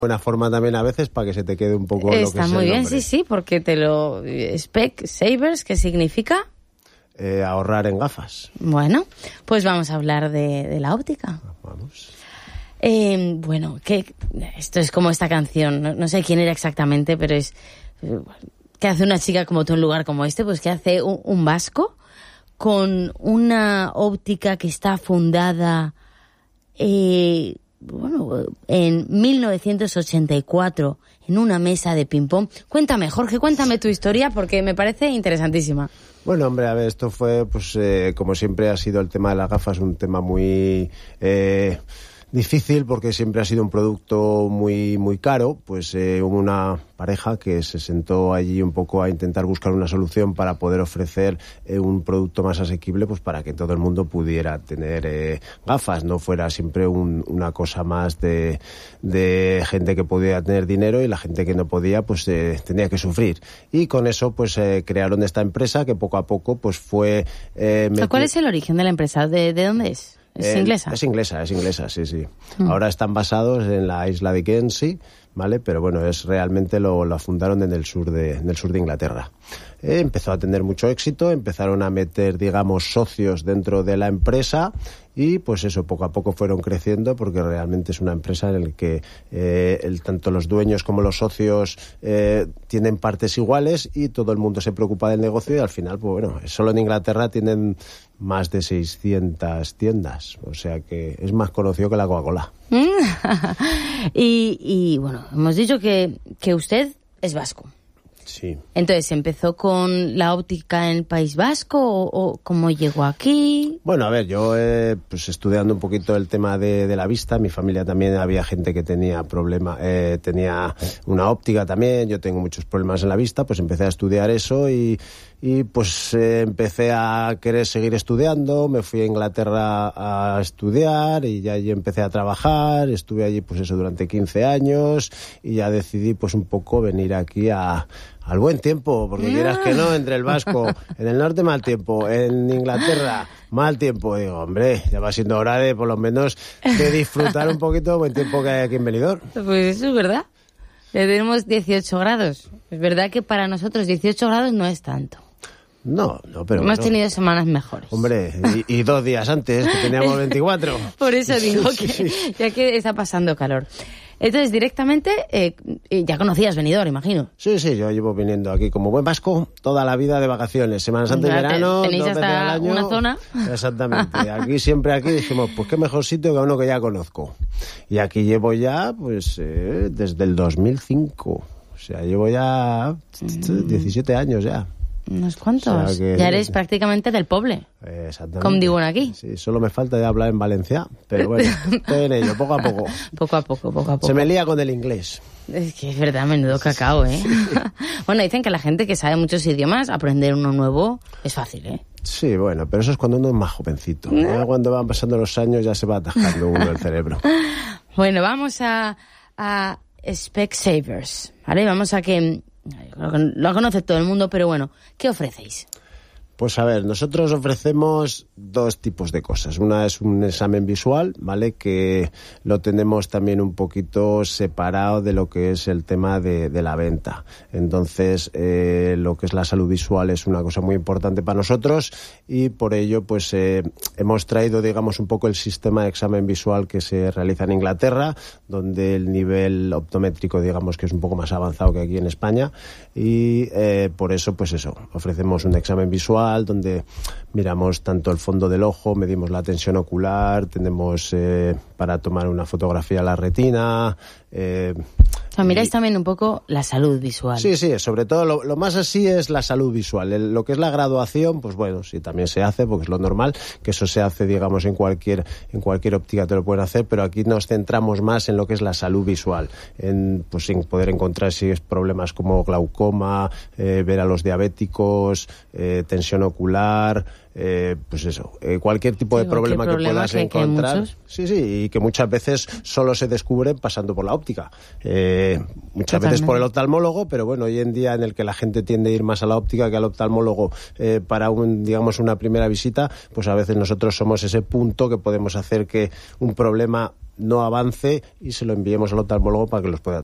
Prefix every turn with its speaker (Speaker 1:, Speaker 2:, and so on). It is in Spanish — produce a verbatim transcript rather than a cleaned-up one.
Speaker 1: buena forma también a veces para que se te quede un poco
Speaker 2: Está
Speaker 1: lo que es
Speaker 2: muy
Speaker 1: el
Speaker 2: bien,
Speaker 1: nombre.
Speaker 2: sí, sí, porque te lo... Specsavers, ¿qué significa?
Speaker 1: Eh, ahorrar en gafas.
Speaker 2: Bueno, pues vamos a hablar de, de la óptica.
Speaker 1: Vamos.
Speaker 2: Eh, bueno, que esto es como esta canción, no, no sé quién era exactamente, pero es... ¿Qué hace una chica como tú en un lugar como este? Pues que hace un, un vasco con una óptica que está fundada... Eh, bueno, en mil novecientos ochenta y cuatro, en una mesa de ping-pong. Cuéntame, Jorge, cuéntame tu historia porque me parece interesantísima.
Speaker 1: Bueno, hombre, a ver, esto fue, pues, eh, como siempre ha sido el tema de las gafas, un tema muy... Eh, difícil porque siempre ha sido un producto muy muy caro. Pues eh, hubo una pareja que se sentó allí un poco a intentar buscar una solución para poder ofrecer eh, un producto más asequible, pues para que todo el mundo pudiera tener eh, gafas, no fuera siempre un, una cosa más de, de gente que podía tener dinero y la gente que no podía pues eh, tenía que sufrir. Y con eso pues eh, crearon esta empresa que poco a poco pues fue... Eh,
Speaker 2: meti- ¿Cuál es el origen de la empresa? ¿De, de dónde es? ¿Es
Speaker 1: eh,
Speaker 2: inglesa?
Speaker 1: Es inglesa, es inglesa, sí, sí.
Speaker 2: Mm.
Speaker 1: Ahora están basados en la isla de Guernsey, ¿vale? Pero bueno, es realmente lo, lo fundaron en el sur de, en el sur de Inglaterra. Eh, empezó a tener mucho éxito, empezaron a meter, digamos, socios dentro de la empresa y pues eso, poco a poco fueron creciendo porque realmente es una empresa en la que eh, el, tanto los dueños como los socios eh, tienen partes iguales y todo el mundo se preocupa del negocio y al final, pues bueno, solo en Inglaterra tienen más de seiscientas tiendas, o sea que es más conocido que la Coca-Cola.
Speaker 2: y, y bueno, hemos dicho que, que usted es vasco.
Speaker 1: Sí.
Speaker 2: Entonces, ¿empezó con la óptica en el País Vasco o, o cómo llegó aquí?
Speaker 1: Bueno, a ver, yo eh, pues estudiando un poquito el tema de, de la vista, mi familia también había gente que tenía problema, eh, tenía una óptica también, yo tengo muchos problemas en la vista, pues empecé a estudiar eso y, y pues eh, empecé a querer seguir estudiando, me fui a Inglaterra a estudiar y ya allí empecé a trabajar, estuve allí pues eso durante quince años y ya decidí pues un poco venir aquí a... al buen tiempo, porque quieras que no, entre el vasco, en el norte mal tiempo, en Inglaterra mal tiempo, digo, hombre, ya va siendo hora de por lo menos de disfrutar un poquito del buen tiempo que hay aquí en Benidorm.
Speaker 2: Pues eso es verdad, ya tenemos dieciocho grados, es verdad que para nosotros dieciocho grados no es tanto.
Speaker 1: No, no, pero
Speaker 2: hemos
Speaker 1: bueno,
Speaker 2: tenido semanas mejores.
Speaker 1: Hombre, y, y dos días antes, que teníamos veinticuatro.
Speaker 2: Por eso digo
Speaker 1: Sí,
Speaker 2: que
Speaker 1: sí, sí.
Speaker 2: ya que está pasando calor. Entonces, directamente, eh, ya conocías Benidorm, imagino.
Speaker 1: Sí, sí, yo llevo viniendo aquí como buen vasco toda la vida de vacaciones, Semana Santa y
Speaker 2: Ya te-
Speaker 1: verano,
Speaker 2: tenéis
Speaker 1: dos veces
Speaker 2: hasta
Speaker 1: al año.
Speaker 2: una zona.
Speaker 1: Exactamente, aquí siempre aquí dijimos, pues qué mejor sitio que uno que ya conozco. Y aquí llevo ya, pues, eh, desde el dos mil cinco, o sea, llevo ya diecisiete años ya.
Speaker 2: Unos cuantos.
Speaker 1: O sea que-
Speaker 2: Ya eres prácticamente del poble.
Speaker 1: Eh, Exactamente.
Speaker 2: Com diuen aquí.
Speaker 1: Sí, solo me falta de hablar en Valencia, pero bueno, estoy en ello, poco a poco.
Speaker 2: Poco a poco, poco a poco.
Speaker 1: Se me lía con el inglés.
Speaker 2: Es que es verdad, menudo cacao, ¿eh? Bueno, dicen que la gente que sabe muchos idiomas, aprender uno nuevo es fácil, ¿eh?
Speaker 1: Sí, bueno, pero eso es cuando uno es más jovencito. Ya cuando van pasando los años ya se va atajando uno el cerebro.
Speaker 2: Bueno, vamos a, a Specsavers, ¿vale? Vamos a que... yo creo que lo conoce todo el mundo, pero bueno, ¿qué ofrecéis?
Speaker 1: Pues a ver, nosotros ofrecemos dos tipos de cosas. Una es un examen visual, ¿vale? Que lo tenemos también un poquito separado de lo que es el tema de, de la venta. Entonces, eh, lo que es la salud visual es una cosa muy importante para nosotros y por ello, pues, eh, hemos traído, digamos, un poco el sistema de examen visual que se realiza en Inglaterra, donde el nivel optométrico, digamos, que es un poco más avanzado que aquí en España y eh, por eso, pues eso, ofrecemos un examen visual donde miramos tanto el fondo del ojo, medimos la tensión ocular, tenemos eh, para tomar una fotografía la retina. Eh,
Speaker 2: O sea, miráis
Speaker 1: y-
Speaker 2: también un poco la salud visual.
Speaker 1: Sí, sí, sobre todo lo, lo más así es la salud visual. El- lo que es la graduación, pues bueno, sí, también se hace, porque es lo normal, que eso se hace, digamos, en cualquier en cualquier óptica te lo pueden hacer, pero aquí nos centramos más en lo que es la salud visual, en pues en poder encontrar si es problemas como glaucoma, eh, ver a los diabéticos, eh, tensión ocular, eh, pues eso, eh, cualquier tipo
Speaker 2: Sí,
Speaker 1: de
Speaker 2: cualquier
Speaker 1: problema que
Speaker 2: problema
Speaker 1: puedas
Speaker 2: que- que hay
Speaker 1: encontrar.
Speaker 2: muchos.
Speaker 1: Sí, sí, y que muchas veces solo se descubren pasando por la óptica. Eh, muchas
Speaker 2: Totalmente.
Speaker 1: veces por el oftalmólogo, pero bueno, hoy en día en el que la gente tiende a ir más a la óptica que al oftalmólogo eh, para un, digamos, una primera visita, pues a veces nosotros somos ese punto que podemos hacer que un problema no avance y se lo enviemos al oftalmólogo para que los pueda